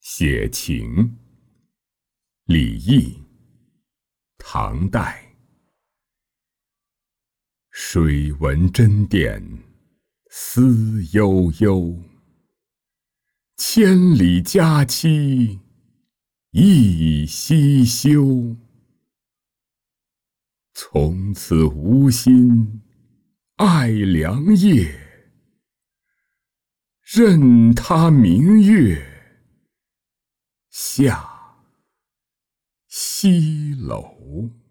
写情，李益，唐代。水闻真殿思悠悠，千里佳期意西休。从此无心爱良夜，任他明月下西楼。